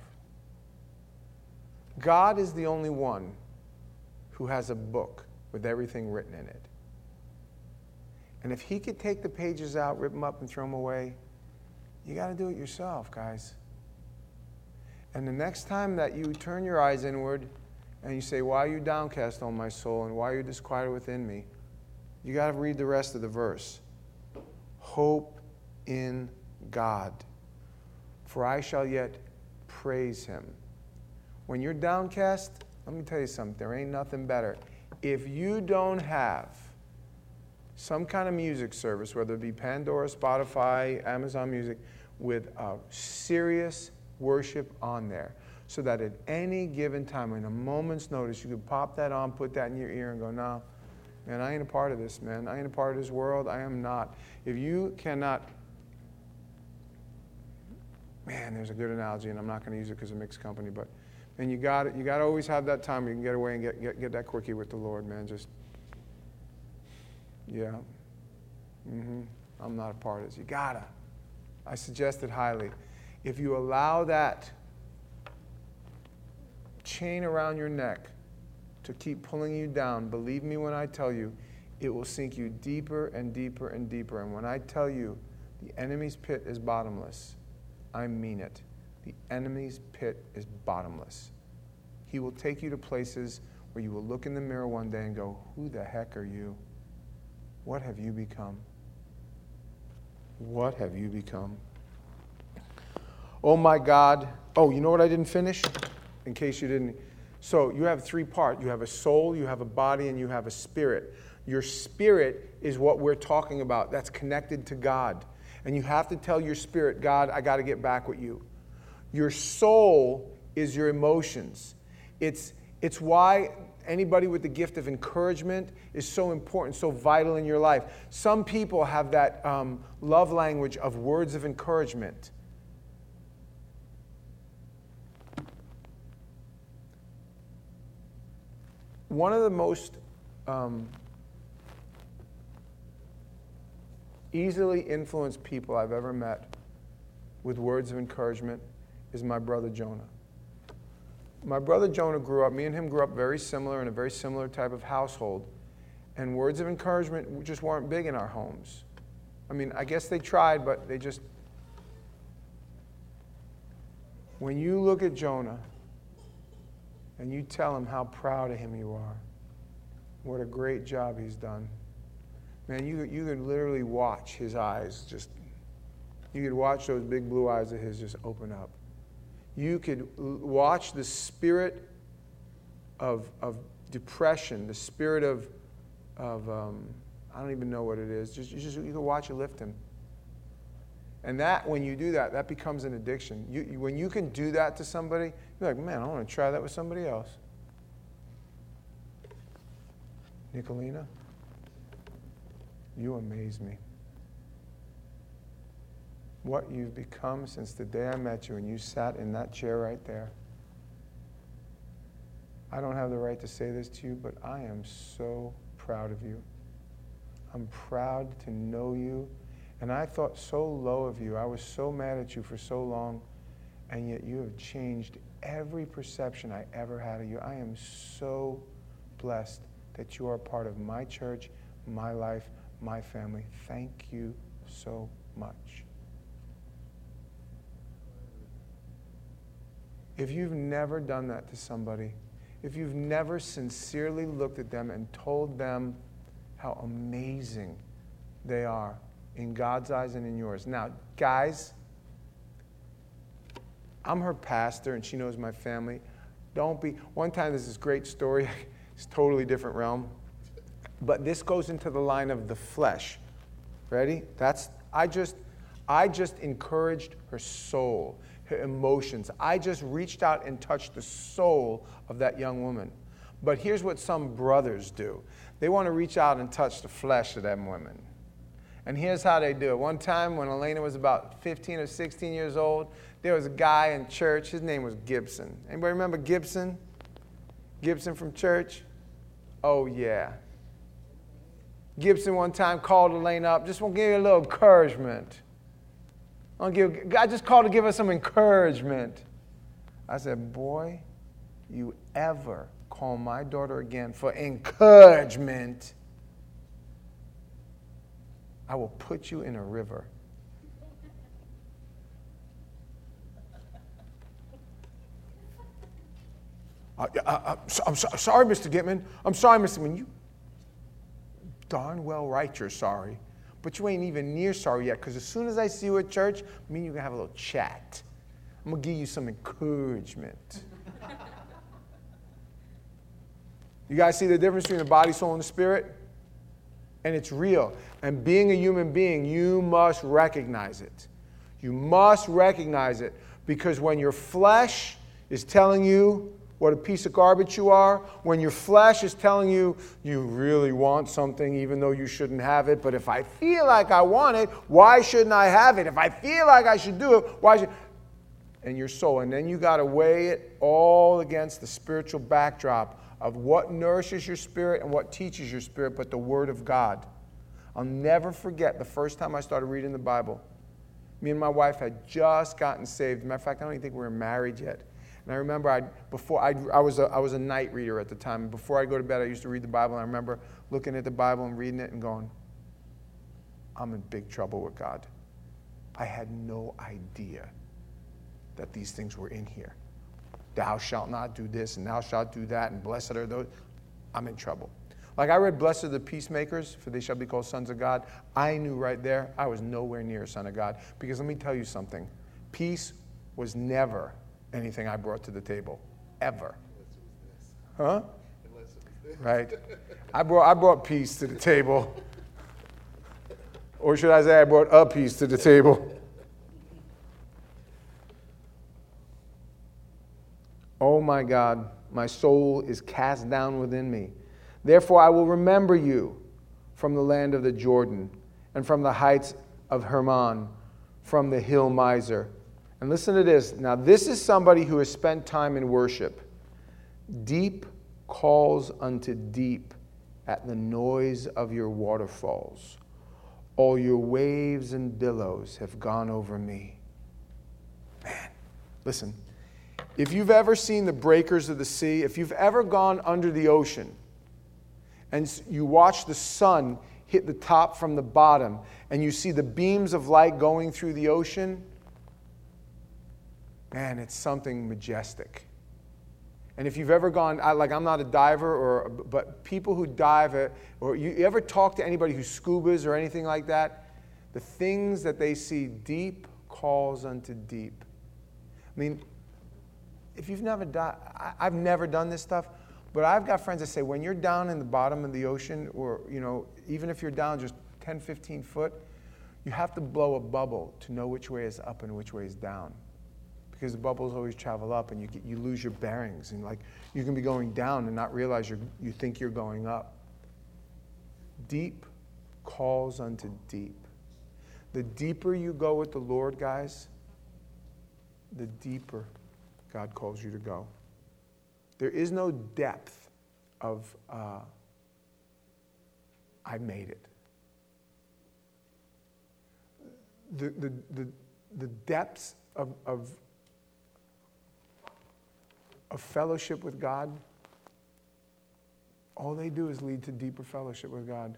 God is the only one who has a book with everything written in it. And if he could take the pages out, rip them up, and throw them away, you got to do it yourself, guys. And the next time that you turn your eyes inward and you say, why are you downcast, O my soul, and why are you disquieted within me? You got to read the rest of the verse. Hope in God, for I shall yet praise him. When you're downcast, let me tell you something, there ain't nothing better. If you don't have some kind of music service, whether it be Pandora, Spotify, Amazon Music, with a serious worship on there, so that at any given time, in a moment's notice, you could pop that on, put that in your ear, and go, no, man, I ain't a part of this, man. I ain't a part of this world. I am not. If you cannot, man, there's a good analogy, and I'm not going to use it because it makes company, but, man, you got it. You got to always have that time where you can get away and get, get, get that quickie with the Lord, man. Just, yeah. Mm-hmm. I'm not a part of this. You got to. I suggest it highly. If you allow that chain around your neck to keep pulling you down, believe me when I tell you, it will sink you deeper and deeper and deeper. And when I tell you the enemy's pit is bottomless, I mean it. The enemy's pit is bottomless. He will take you to places where you will look in the mirror one day and go, who the heck are you? What have you become? What have you become? Oh my God. Oh, you know what I didn't finish? In case you didn't. So you have three parts. You have a soul, you have a body, and you have a spirit. Your spirit is what we're talking about. That's connected to God. And you have to tell your spirit, God, I got to get back with you. Your soul is your emotions. It's, it's why anybody with the gift of encouragement is so important, so vital in your life. Some people have that um, love language of words of encouragement. One of the most um, easily influenced people I've ever met with words of encouragement is my brother Jonah. My brother Jonah grew up, me and him grew up very similar in a very similar type of household. And words of encouragement just weren't big in our homes. I mean, I guess they tried, but they just... When you look at Jonah and you tell him how proud of him you are, what a great job he's done, man, you, you could literally watch his eyes just... You could watch those big blue eyes of his just open up. You could watch the spirit of, of depression, the spirit of, of um, I don't even know what it is. Just, you, just, you can watch it lift him. And that, when you do that, that becomes an addiction. You, you, when you can do that to somebody, you're like, man, I want to try that with somebody else. Nicolina, you amaze me. What you've become since the day I met you and you sat in that chair right there. I don't have the right to say this to you, but I am so proud of you. I'm proud to know you. And I thought so low of you. I was so mad at you for so long, and yet you have changed every perception I ever had of you. I am so blessed that you are a part of my church, my life, my family. Thank you so much. If you've never done that to somebody, if you've never sincerely looked at them and told them how amazing they are in God's eyes and in yours. Now, guys, I'm her pastor and she knows my family. Don't be, one time there's this great story, it's totally different realm, but this goes into the line of the flesh. Ready? That's, I just, I just encouraged her soul. Her emotions. I just reached out and touched the soul of that young woman. But here's what some brothers do. They want to reach out and touch the flesh of them women. And here's how they do it. One time when Elena was about fifteen or sixteen years old, there was a guy in church. His name was Gibson. Anybody remember Gibson? Gibson from church? Oh, yeah. Gibson one time called Elena up. Just want to give you a little encouragement. I'll give, I just called to give us some encouragement. I said, boy, you ever call my daughter again for encouragement, I will put you in a river. I, I, I, I'm so, sorry, Mister Gitman. I'm sorry, Mister Gitman. You darn well right you're sorry. But you ain't even near sorry yet, because as soon as I see you at church, me and you are going to have a little chat. I'm going to give you some encouragement. You guys see the difference between the body, soul, and the spirit? And it's real. And being a human being, you must recognize it. You must recognize it, because when your flesh is telling you what a piece of garbage you are, when your flesh is telling you you really want something even though you shouldn't have it, but if I feel like I want it, why shouldn't I have it? If I feel like I should do it, why should... And your soul, and then you got to weigh it all against the spiritual backdrop of what nourishes your spirit and what teaches your spirit, but the Word of God. I'll never forget the first time I started reading the Bible. Me and my wife had just gotten saved. As a matter of fact, I don't even think we were married yet. And I remember I before I I was a, I was a night reader at the time. And before I'd go to bed, I used to read the Bible. And I remember looking at the Bible and reading it and going, I'm in big trouble with God. I had no idea that these things were in here. Thou shalt not do this, and thou shalt do that, and blessed are those. I'm in trouble. Like I read, blessed are the peacemakers, for they shall be called sons of God. I knew right there I was nowhere near a son of God. Because let me tell you something. Peace was never anything I brought to the table, ever. Huh? Right. I brought I brought peace to the table. Or should I say I brought a piece to the table. Oh my God, my soul is cast down within me. Therefore I will remember you from the land of the Jordan and from the heights of Hermon, from the hill Mizar. And listen to this. Now, this is somebody who has spent time in worship. Deep calls unto deep at the noise of your waterfalls. All your waves and billows have gone over me. Listen, if you've ever seen the breakers of the sea, if you've ever gone under the ocean and you watch the sun hit the top from the bottom and you see the beams of light going through the ocean, man, it's something majestic. And if you've ever gone, I, like I'm not a diver, or but people who dive, or you, you ever talk to anybody who scubas or anything like that, the things that they see, deep calls unto deep. I mean, if you've never done, I've never done this stuff, but I've got friends that say when you're down in the bottom of the ocean, or, you know, even if you're down just ten, fifteen foot, you have to blow a bubble to know which way is up and which way is down. Because the bubbles always travel up and you get, you lose your bearings. And like you can be going down and not realize you're, you think you're going up. Deep calls unto deep. The deeper you go with the Lord, guys, the deeper God calls you to go. There is no depth of, uh, I made it. The, the, the, the depths of, of, of fellowship with God, all they do is lead to deeper fellowship with God.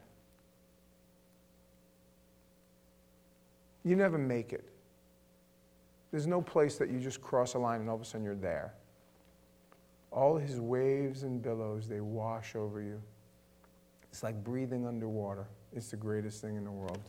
You never make it. There's no place that you just cross a line and all of a sudden you're there. All his waves and billows, they wash over you. It's like breathing underwater. It's the greatest thing in the world.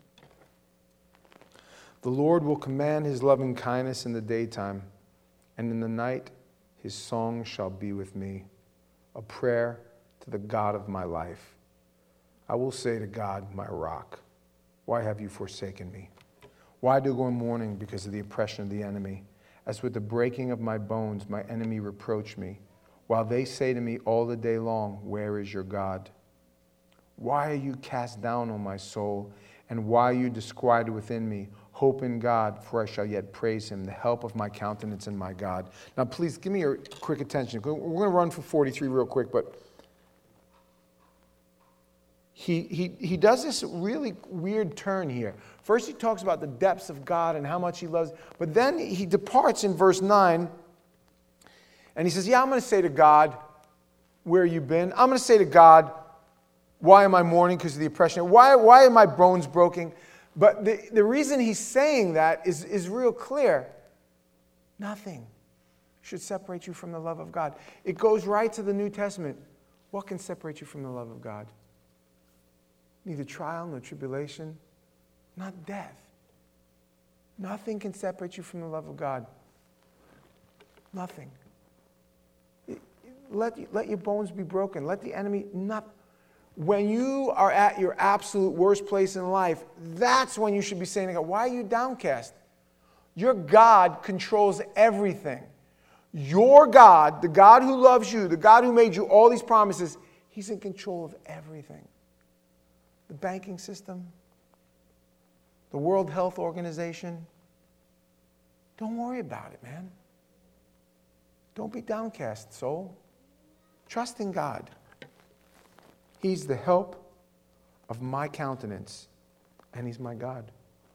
The Lord will command his loving kindness in the daytime, and in the night his song shall be with me, a prayer to the God of my life. I will say to God, my rock, why have you forsaken me? Why do I go mourning because of the oppression of the enemy? As with the breaking of my bones, my enemy reproach me, while they say to me all the day long, where is your God? Why are you cast down, O my soul, and why are you disquieted within me? Hope in God, for I shall yet praise him, the help of my countenance and my God. Now, please give me your quick attention. We're going to run for forty-three real quick, but he, he, he does this really weird turn here. First, he talks about the depths of God and how much he loves, but then he departs in verse nine, and he says, yeah, I'm going to say to God, where you been? I'm going to say to God, why am I mourning because of the oppression? Why, why are my bones broken? But the, the reason he's saying that is, is real clear. Nothing should separate you from the love of God. It goes right to the New Testament. What can separate you from the love of God? Neither trial nor tribulation, not death. Nothing can separate you from the love of God. Nothing. Let, let your bones be broken. Let the enemy not... When you are at your absolute worst place in life, that's when you should be saying to God, why are you downcast? Your God controls everything. Your God, the God who loves you, the God who made you all these promises, he's in control of everything. The banking system, the World Health Organization. Don't worry about it, man. Don't be downcast, soul. Trust in God. He's the help of my countenance, and he's my God.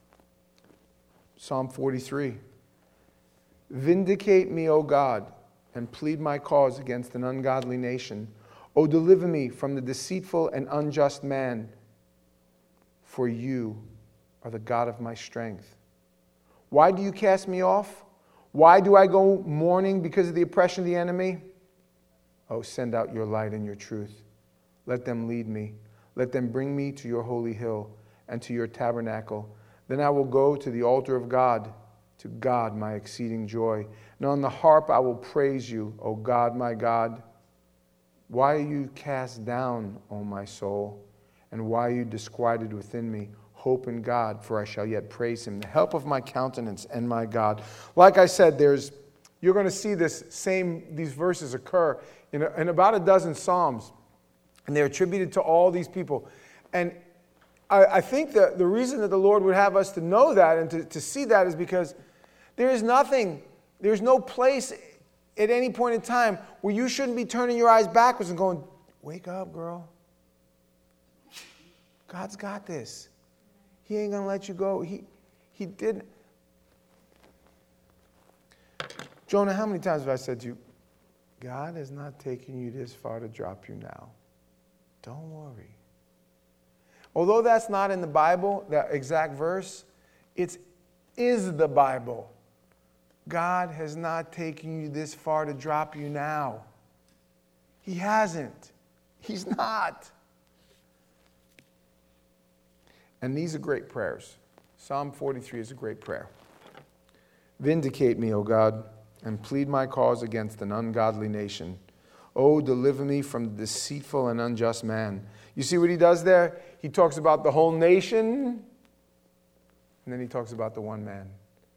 Psalm forty-three. Vindicate me, O God, and plead my cause against an ungodly nation. O deliver me from the deceitful and unjust man, for you are the God of my strength. Why do you cast me off? Why do I go mourning because of the oppression of the enemy? Oh, send out your light and your truth. Let them lead me. Let them bring me to your holy hill and to your tabernacle. Then I will go to the altar of God, to God my exceeding joy. And on the harp I will praise you, O God, my God. Why are you cast down, O my soul? And why are you disquieted within me? Hope in God, for I shall yet praise him, the help of my countenance and my God. Like I said, there's you're going to see this same these verses occur in, a, in about a dozen Psalms. And they're attributed to all these people. And I, I think that the reason that the Lord would have us to know that and to, to see that is because there is nothing, there's no place at any point in time where you shouldn't be turning your eyes backwards and going, wake up, girl. God's got this. He ain't going to let you go. He, he didn't. Jonah, how many times have I said to you, God has not taken you this far to drop you now. Don't worry. Although that's not in the Bible, that exact verse, it is the Bible. God has not taken you this far to drop you now. He hasn't. He's not. And these are great prayers. Psalm forty-three is a great prayer. Vindicate me, O God, and plead my cause against an ungodly nation. Oh, deliver me from the deceitful and unjust man. You see what he does there? He talks about the whole nation, and then he talks about the one man.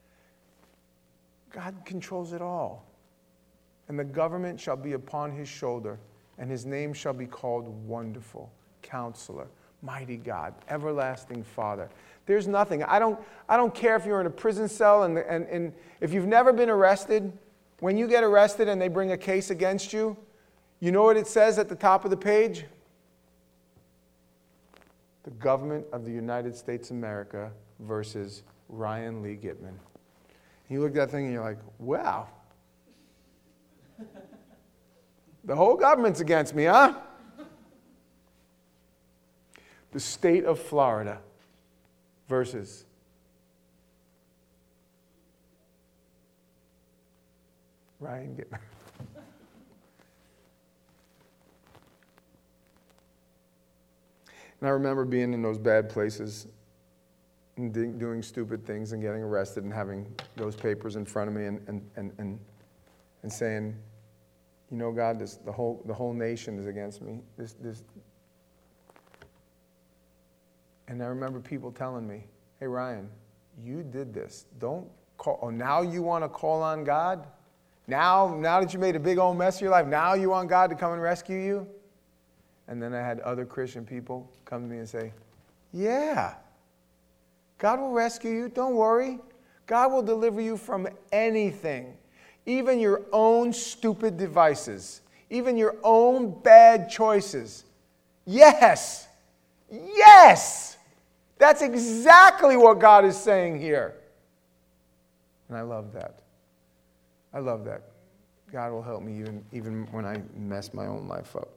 God controls it all. And the government shall be upon his shoulder, and his name shall be called Wonderful, Counselor, Mighty God, Everlasting Father. There's nothing. I don't, I don't care if you're in a prison cell, and, and, and if you've never been arrested, when you get arrested and they bring a case against you, you know what it says at the top of the page? The government of the United States of America versus Ryan Lee Gitman. You look at that thing and you're like, wow. The whole government's against me, huh? The state of Florida versus Ryan Gitman. And I remember being in those bad places and doing stupid things and getting arrested and having those papers in front of me and, and, and, and, and saying, you know, God, this, the whole the whole nation is against me. This this. And I remember people telling me, hey, Ryan, you did this. Don't call. Oh, now you want to call on God? Now, now that you made a big old mess of your life, now you want God to come and rescue you? And then I had other Christian people come to me and say, yeah, God will rescue you. Don't worry. God will deliver you from anything, even your own stupid devices, even your own bad choices. Yes, yes, that's exactly what God is saying here. And I love that. I love that. God will help me even, even when I mess my own life up.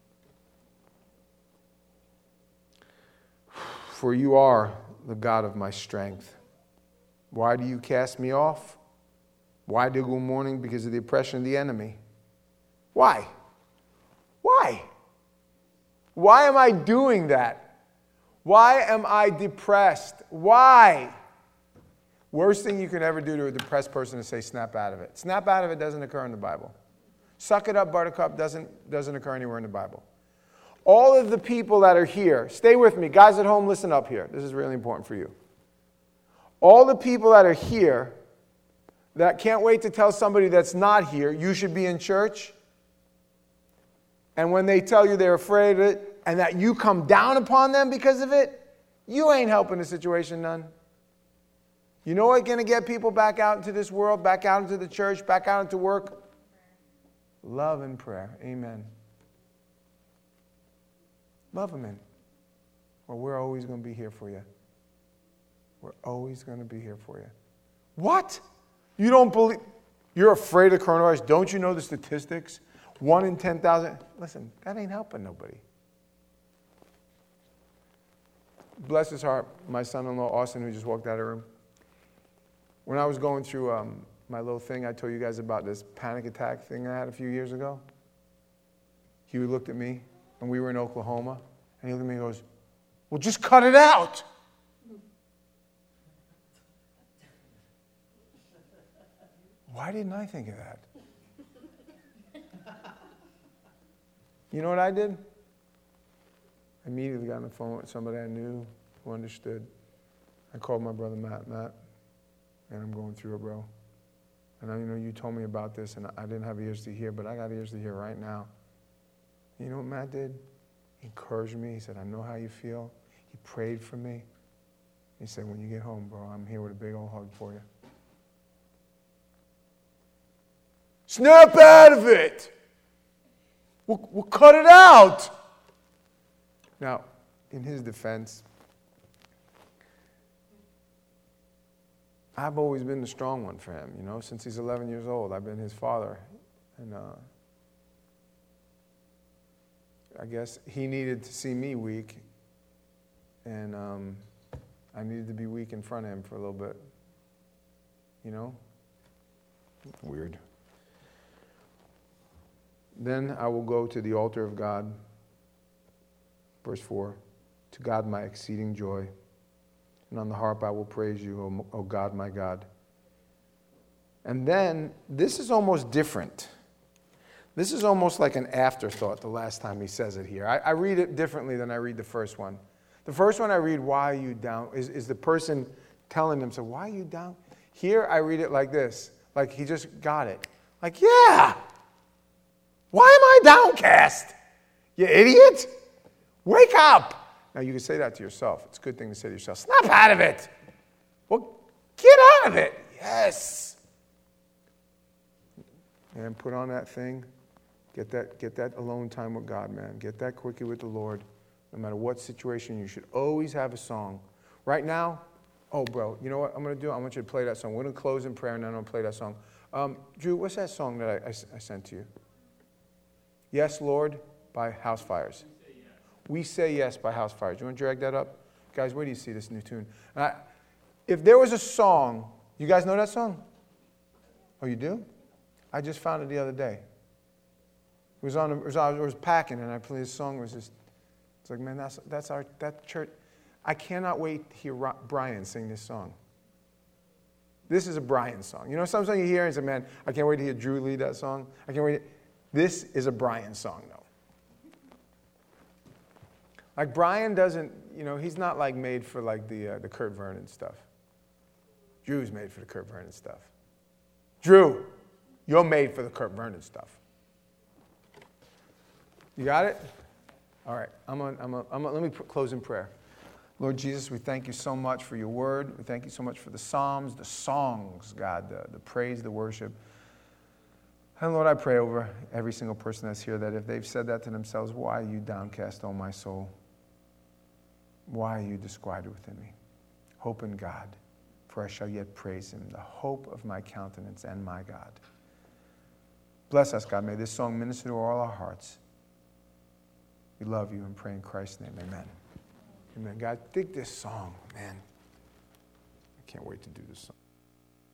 For you are the God of my strength. Why do you cast me off? Why do you go mourning? Because of the oppression of the enemy. Why? Why? Why am I doing that? Why am I depressed? Why? Worst thing you can ever do to a depressed person is say, snap out of it. Snap out of it doesn't occur in the Bible. Suck it up, buttercup doesn't, doesn't occur anywhere in the Bible. All of the people that are here, stay with me. Guys at home, listen up here. This is really important for you. All the people that are here that can't wait to tell somebody that's not here, you should be in church. And when they tell you they're afraid of it and that you come down upon them because of it, you ain't helping the situation none. You know what's going to get people back out into this world, back out into the church, back out into work? Love and prayer. Amen. Love them in. Well, we're always going to be here for you. We're always going to be here for you. What? You don't believe? You're afraid of coronavirus? Don't you know the statistics? One in ten thousand. Listen, that ain't helping nobody. Bless his heart, my son-in-law, Austin, who just walked out of the room. When I was going through um, my little thing, I told you guys about this panic attack thing I had a few years ago. He looked at me, and we were in Oklahoma, and he looked at me and goes, well, just cut it out. Why didn't I think of that? You know what I did? I immediately got on the phone with somebody I knew who understood. I called my brother Matt. Matt, and I'm going through it, bro. And I you know you told me about this, and I didn't have ears to hear, but I got ears to hear right now. You know what Matt did? He encouraged me. He said, I know how you feel. He prayed for me. He said, when you get home, bro, I'm here with a big old hug for you. Snap out of it. We'll, we'll cut it out. Now, in his defense, I I've always been the strong one for him, you know, since he's eleven years old. I've been his father. And uh, I guess he needed to see me weak, and um, I needed to be weak in front of him for a little bit. You know? Weird. Then I will go to the altar of God. Verse four. To God my exceeding joy. And on the harp I will praise you, O, o God, my God. And then, this is almost different. This is almost like an afterthought the last time he says it here. I, I read it differently than I read the first one. The first one I read, why are you down, is, is the person telling them, so why are you down? Here I read it like this, like he just got it. Like, yeah, why am I downcast? You idiot. Wake up. Now, you can say that to yourself. It's a good thing to say to yourself. Snap out of it. Well, get out of it. Yes. And put on that thing. Get that, get that alone time with God, man. Get that quickie with the Lord. No matter what situation, you should always have a song. Right now, oh, bro, you know what I'm going to do? I want you to play that song. We're going to close in prayer, and then I'm going to play that song. Um, Drew, what's that song that I, I, I sent to you? Yes, Lord, by House Fires. We Say Yes by House Fires. You want to drag that up? Guys, where do you see this new tune? I, if there was a song, you guys know that song? Oh, you do? I just found it the other day. It was on. It was, I was packing, and I played this song. It was just, it's like, man, that's that's our that church. I cannot wait to hear Brian sing this song. This is a Brian song. You know, sometimes you hear and say, man, I can't wait to hear Drew lead that song. I can't wait. To... This is a Brian song, though. Like Brian doesn't, you know, he's not like made for like the uh, the Kurt Vernon stuff. Drew's made for the Kurt Vernon stuff. Drew, you're made for the Kurt Vernon stuff. You got it? All right. I'm on. I'm on. I'm on. Let me pr- close in prayer. Lord Jesus, we thank you so much for your word. We thank you so much for the psalms, the songs, God, the, the praise, the worship. And Lord, I pray over every single person that's here that if they've said that to themselves, why are you downcast, O my soul? Why are you disquieted within me? Hope in God, for I shall yet praise him, the hope of my countenance and my God. Bless us, God. May this song minister to all our hearts. We love you and pray in Christ's name. Amen. Amen. God, dig this song, man. I can't wait to do this song.